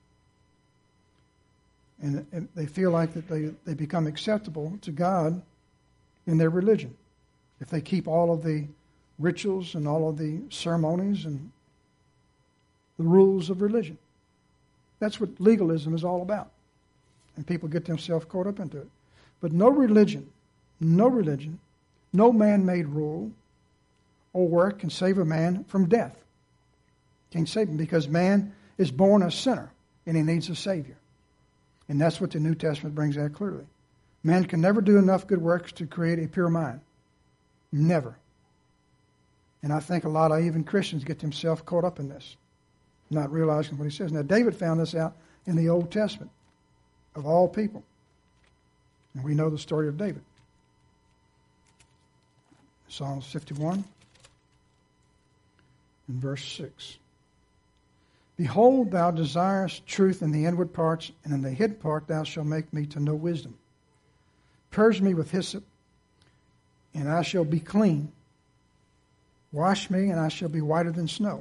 Speaker 1: And, and they feel like that they, they become acceptable to God in their religion if they keep all of the rituals and all of the ceremonies and the rules of religion. That's what legalism is all about. And people get themselves caught up into it. But no religion, no religion, no man-made rule or work can save a man from death. Can't save him because man is born a sinner and he needs a Savior. And that's what the New Testament brings out clearly. Man can never do enough good works to create a pure mind. Never. And I think a lot of even Christians get themselves caught up in this, not realizing what he says. Now, David found this out in the Old Testament, of all people. And we know the story of David. Psalms fifty-one, in verse six. Behold, thou desirest truth in the inward parts, and in the hid part thou shalt make me to know wisdom. Purge me with hyssop, and I shall be clean. Wash me, and I shall be whiter than snow.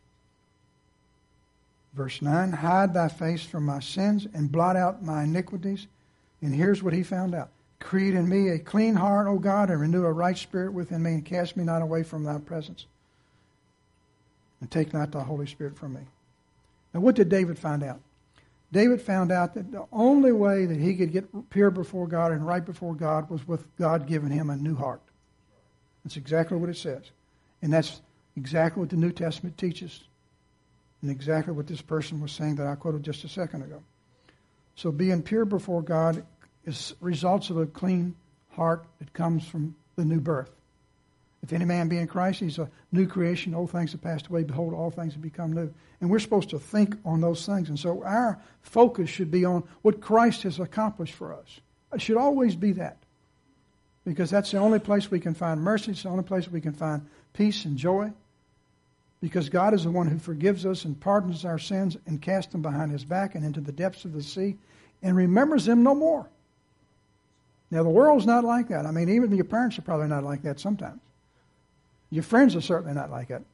Speaker 1: Verse nine, hide thy face from my sins, and blot out my iniquities. And here's what he found out. Create in me a clean heart, O God, and renew a right spirit within me, and cast me not away from thy presence. And take not thy Holy Spirit from me. Now, what did David find out? David found out that the only way that he could get pure before God and right before God was with God giving him a new heart. That's exactly what it says. And that's exactly what the New Testament teaches. And exactly what this person was saying that I quoted just a second ago. So being pure before God is results of a clean heart that comes from the new birth. If any man be in Christ, he's a new creation. Old things have passed away. Behold, all things have become new. And we're supposed to think on those things. And so our focus should be on what Christ has accomplished for us. It should always be that. Because that's the only place we can find mercy. It's the only place we can find peace and joy. Because God is the one who forgives us and pardons our sins and casts them behind his back and into the depths of the sea and remembers them no more. Now, the world's not like that. I mean, even your parents are probably not like that sometimes. Your friends are certainly not like that.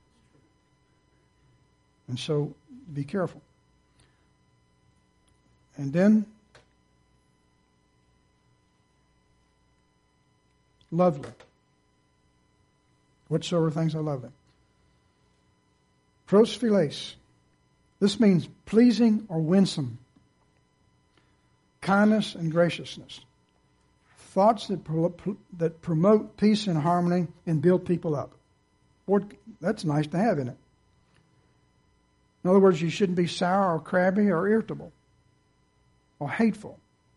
Speaker 1: And so, be careful. And then, lovely. Whatsoever things are lovely. Prosphiles. This means pleasing or winsome. Kindness and graciousness. Thoughts that, pro- that promote peace and harmony and build people up. Boy, that's nice to have, isn't it? In other words, you shouldn't be sour or crabby or irritable or hateful.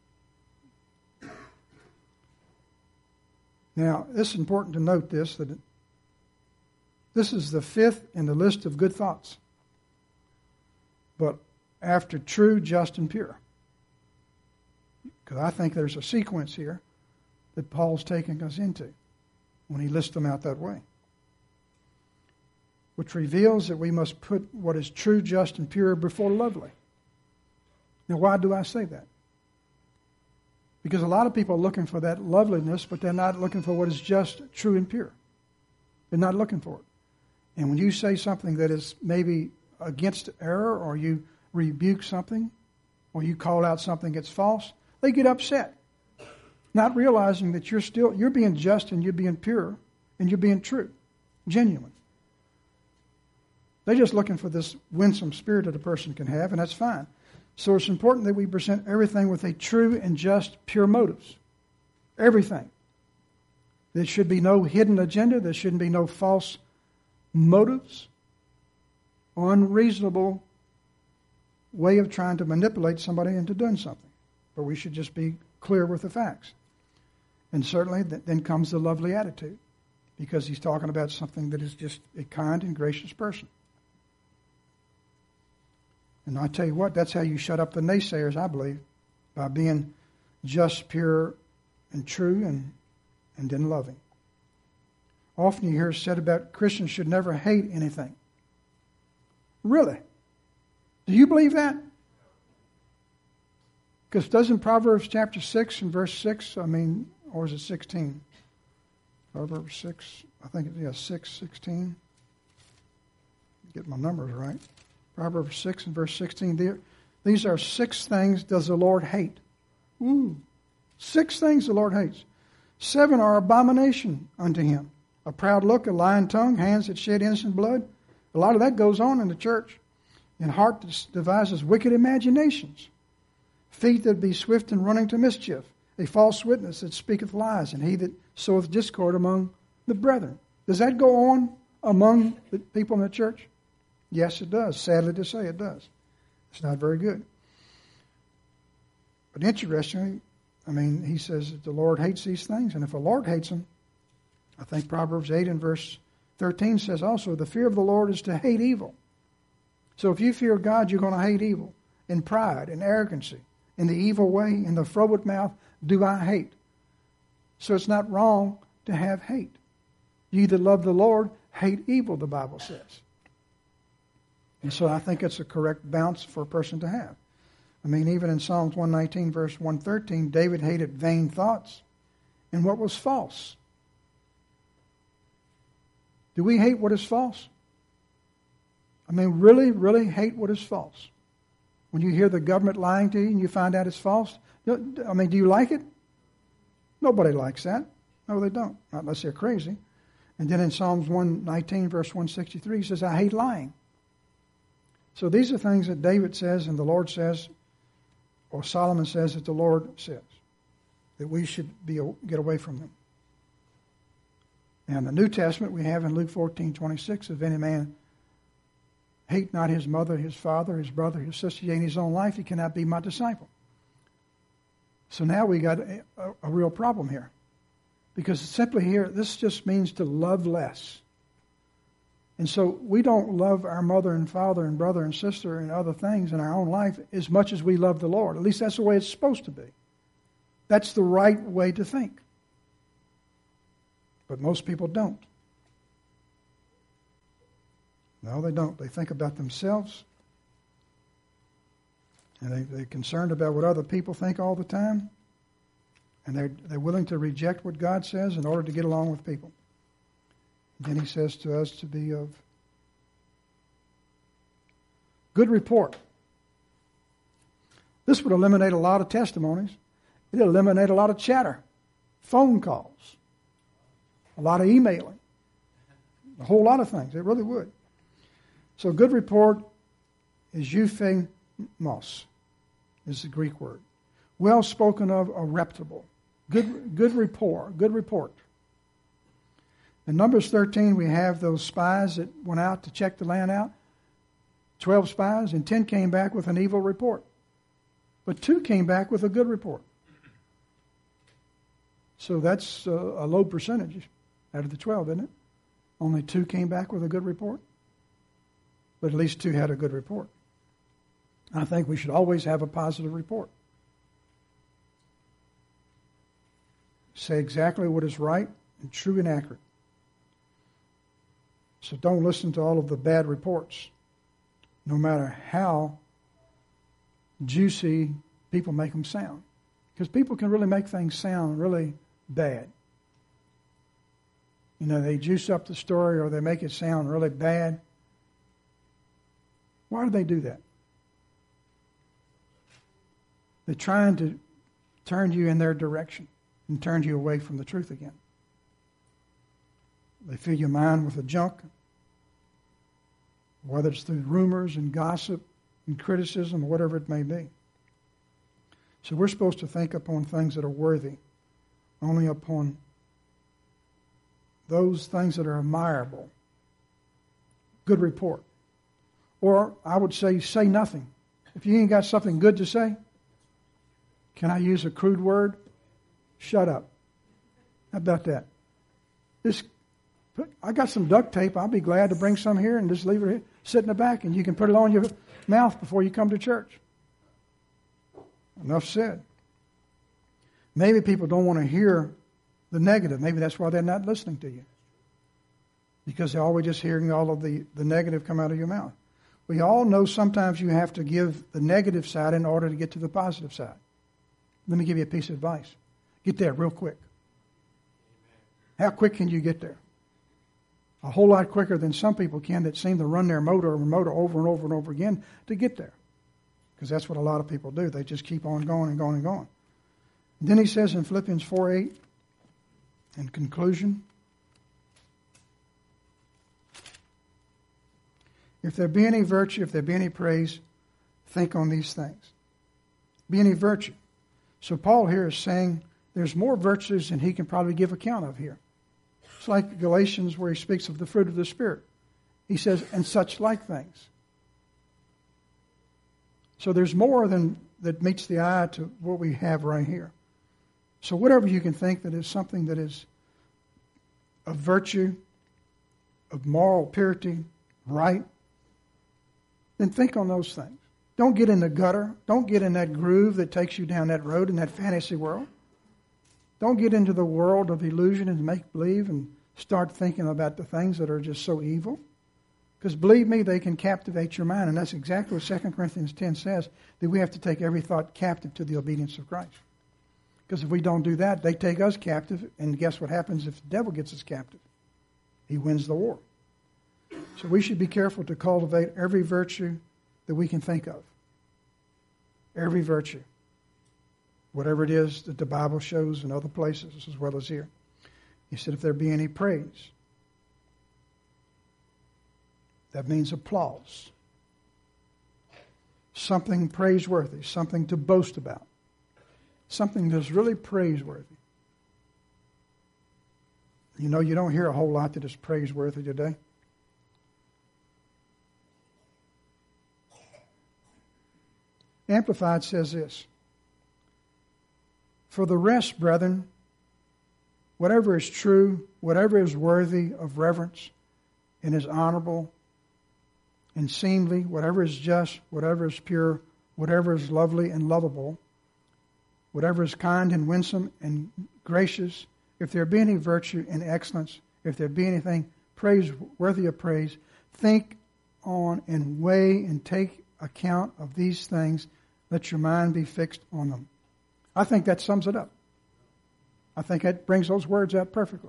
Speaker 1: Now, it's important to note this, that this is the fifth in the list of good thoughts. But after true, just, and pure. Because I think there's a sequence here that Paul's taking us into when he lists them out that way, which reveals that we must put what is true, just, and pure before lovely. Now, why do I say that? Because a lot of people are looking for that loveliness, but they're not looking for what is just, true, and pure. They're not looking for it. And when you say something that is maybe against error, or you rebuke something, or you call out something that's false, they get upset, not realizing that you're still, you're being just and you're being pure and you're being true, genuine. They're just looking for this winsome spirit that a person can have, and that's fine. So it's important that we present everything with a true and just, pure motives. Everything. There should be no hidden agenda. There shouldn't be no false motives or unreasonable way of trying to manipulate somebody into doing something. But we should just be clear with the facts. And certainly then comes the lovely attitude, because he's talking about something that is just a kind and gracious person. And I tell you what, that's how you shut up the naysayers, I believe, by being just, pure, and true, and, and then loving. Often you hear said about Christians should never hate anything. Really? Do you believe that? Because doesn't Proverbs chapter six and verse six, I mean, or is it sixteen? Proverbs six, I think it's, yeah, six, sixteen. Get my numbers right. Proverbs six and verse sixteen. These are six things does the Lord hate. Ooh. Six things the Lord hates. Seven are abomination unto him. A proud look, a lying tongue, hands that shed innocent blood. A lot of that goes on in the church. And heart that devises wicked imaginations. Feet that be swift in running to mischief. A false witness that speaketh lies. And he that soweth discord among the brethren. Does that go on among the people in the church? Yes, it does. Sadly to say, it does. It's not very good. But interestingly, I mean, he says that the Lord hates these things. And if the Lord hates them, I think Proverbs eight and verse thirteen says also, the fear of the Lord is to hate evil. So if you fear God, you're going to hate evil. In pride, in arrogancy, in the evil way, in the froward mouth, do I hate. So it's not wrong to have hate. Ye that love the Lord, hate evil, the Bible says. And so I think it's a correct balance for a person to have. I mean, even in Psalms one nineteen, verse one thirteen, David hated vain thoughts and what was false. Do we hate what is false? I mean, really, really hate what is false. When you hear the government lying to you and you find out it's false, I mean, do you like it? Nobody likes that. No, they don't, not unless they're crazy. And then in Psalms one nineteen, verse one sixty-three, he says, I hate lying. So these are things that David says and the Lord says, or Solomon says that the Lord says, that we should be get away from them. Now in the New Testament, we have in Luke fourteen twenty-six, if any man hate not his mother, his father, his brother, his sister, yea, in his own life, he cannot be my disciple. So now we got a, a, a real problem here. Because simply here, this just means to love less. And so we don't love our mother and father and brother and sister and other things in our own life as much as we love the Lord. At least that's the way it's supposed to be. That's the right way to think. But most people don't. No, they don't. They think about themselves. And they, they're concerned about what other people think all the time. And they're, they're willing to reject what God says in order to get along with people. Then he says to us to be of good report. This would eliminate a lot of testimonies. It would eliminate a lot of chatter, phone calls, a lot of emailing, a whole lot of things. It really would. So good report is euphemos, is the Greek word. Well spoken of, or reputable. Good, good rapport, good report. In Numbers thirteen, we have those spies that went out to check the land out. Twelve spies, and ten came back with an evil report. But two came back with a good report. So that's a, a low percentage out of the twelve, isn't it? Only two came back with a good report. But at least two had a good report. I think we should always have a positive report. Say exactly what is right and true and accurate. So don't listen to all of the bad reports, no matter how juicy people make them sound. Because people can really make things sound really bad. You know, they juice up the story or they make it sound really bad. Why do they do that? They're trying to turn you in their direction and turn you away from the truth again. They fill your mind with the junk, whether it's through rumors and gossip and criticism or whatever it may be. So we're supposed to think upon things that are worthy, only upon those things that are admirable. Good report. Or I would say, say nothing. If you ain't got something good to say, can I use a crude word? Shut up. How about that? Just, I got some duct tape. I'll be glad to bring some here and just leave it here, sit in the back, and you can put it on your mouth before you come to church. Enough said. Maybe people don't want to hear the negative. Maybe that's why they're not listening to you. Because they're always just hearing all of the, the negative come out of your mouth. We all know sometimes you have to give the negative side in order to get to the positive side. Let me give you a piece of advice. Get there real quick. How quick can you get there? A whole lot quicker than some people can that seem to run their motor or motor over and over and over again to get there. Because that's what a lot of people do. They just keep on going and going and going. And then he says in Philippians four eight, in conclusion, if there be any virtue, if there be any praise, think on these things. Be any virtue. So Paul here is saying there's more virtues than he can probably give account of here. It's like Galatians where he speaks of the fruit of the Spirit. He says, and such like things. So there's more than that meets the eye to what we have right here. So whatever you can think that is something that is of virtue, of moral purity, right, then think on those things. Don't get in the gutter. Don't get in that groove that takes you down that road in that fantasy world. Don't get into the world of illusion and make-believe and start thinking about the things that are just so evil. Because believe me, they can captivate your mind. And that's exactly what Second Corinthians ten says, that we have to take every thought captive to the obedience of Christ. Because if we don't do that, they take us captive. And guess what happens if the devil gets us captive? He wins the war. So we should be careful to cultivate every virtue that we can think of. Every virtue. Whatever it is that the Bible shows in other places as well as here. He said if there be any praise, that means applause. Something praiseworthy, something to boast about. Something that's really praiseworthy. You know, you don't hear a whole lot that is praiseworthy today. Amplified says this. For the rest, brethren, whatever is true, whatever is worthy of reverence and is honorable and seemly, whatever is just, whatever is pure, whatever is lovely and lovable, whatever is kind and winsome and gracious, if there be any virtue and excellence, if there be anything praiseworthy of praise, think on and weigh and take account of these things. Let your mind be fixed on them. I think that sums it up. I think that brings those words out perfectly.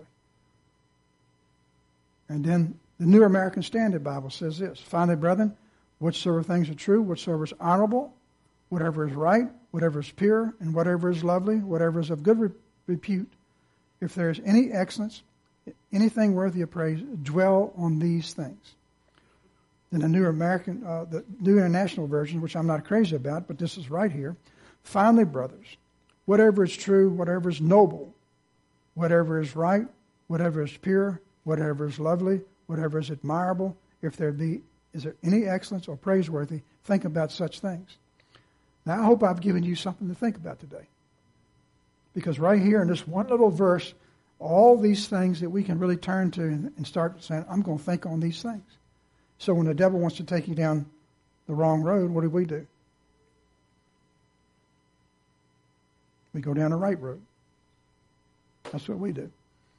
Speaker 1: And then the New American Standard Bible says this. Finally, brethren, whatsoever things are true, whatsoever is honorable, whatever is right, whatever is pure, and whatever is lovely, whatever is of good re- repute, if there is any excellence, anything worthy of praise, dwell on these things. In the New American, uh, the New International Version, which I'm not crazy about, but this is right here. Finally, brothers, whatever is true, whatever is noble, whatever is right, whatever is pure, whatever is lovely, whatever is admirable, if there be, is there any excellence or praiseworthy, think about such things. Now, I hope I've given you something to think about today. Because right here in this one little verse, all these things that we can really turn to and, and start saying, I'm going to think on these things. So when the devil wants to take you down the wrong road, what do we do? We go down the right road. That's what we do.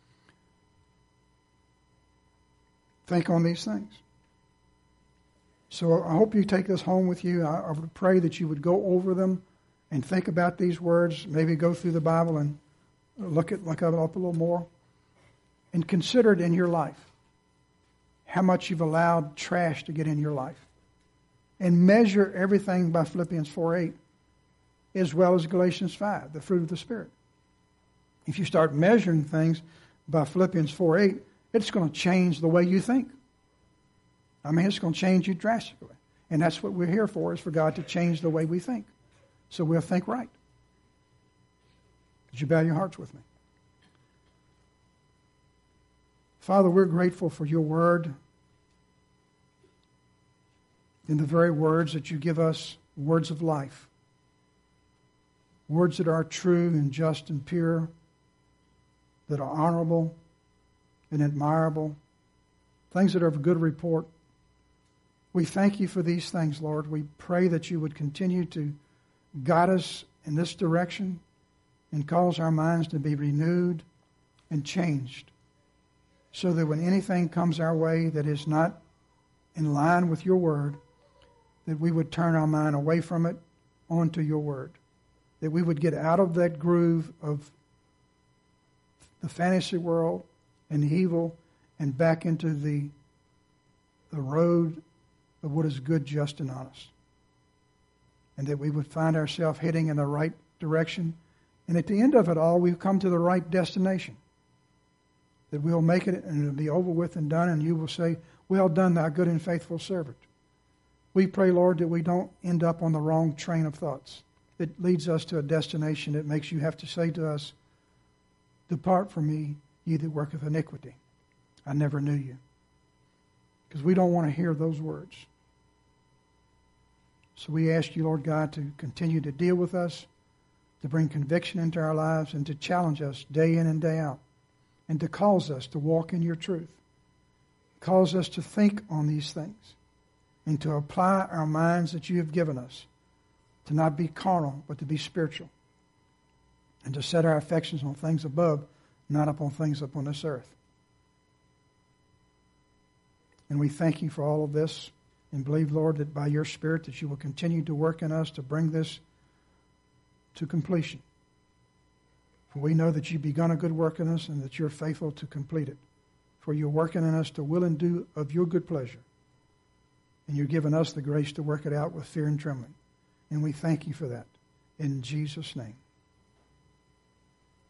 Speaker 1: Think on these things. So I hope you take this home with you. I, I would pray that you would go over them and think about these words. Maybe go through the Bible and look at look it up a little more. And consider it in your life. How much you've allowed trash to get in your life. And measure everything by Philippians four eight, as well as Galatians five, the fruit of the Spirit. If you start measuring things by Philippians four eight, it's going to change the way you think. I mean, it's going to change you drastically. And that's what we're here for, is for God to change the way we think. So we'll think right. Would you bow your hearts with me? Father, we're grateful for your word. In the very words that you give us, words of life. Words that are true and just and pure, that are honorable and admirable, things that are of good report. We thank you for these things, Lord. We pray that you would continue to guide us in this direction and cause our minds to be renewed and changed, so that when anything comes our way that is not in line with your word, that we would turn our mind away from it onto your word, that we would get out of that groove of the fantasy world and the evil and back into the, the road of what is good, just, and honest. And that we would find ourselves heading in the right direction. And at the end of it all, we've come to the right destination. That we'll make it and it'll be over with and done, and you will say, well done, thou good and faithful servant. We pray, Lord, that we don't end up on the wrong train of thoughts that leads us to a destination that makes you have to say to us, depart from me, ye that worketh iniquity. I never knew you. Because we don't want to hear those words. So we ask you, Lord God, to continue to deal with us, to bring conviction into our lives, and to challenge us day in and day out, and to cause us to walk in your truth. Cause us to think on these things, and to apply our minds that you have given us, to not be carnal, but to be spiritual, and to set our affections on things above, not upon things upon this earth. And we thank you for all of this, and believe, Lord, that by your Spirit that you will continue to work in us to bring this to completion. For we know that you've begun a good work in us and that you're faithful to complete it. For you're working in us to will and do of your good pleasure. And you're giving us the grace to work it out with fear and trembling. And we thank you for that. In Jesus' name.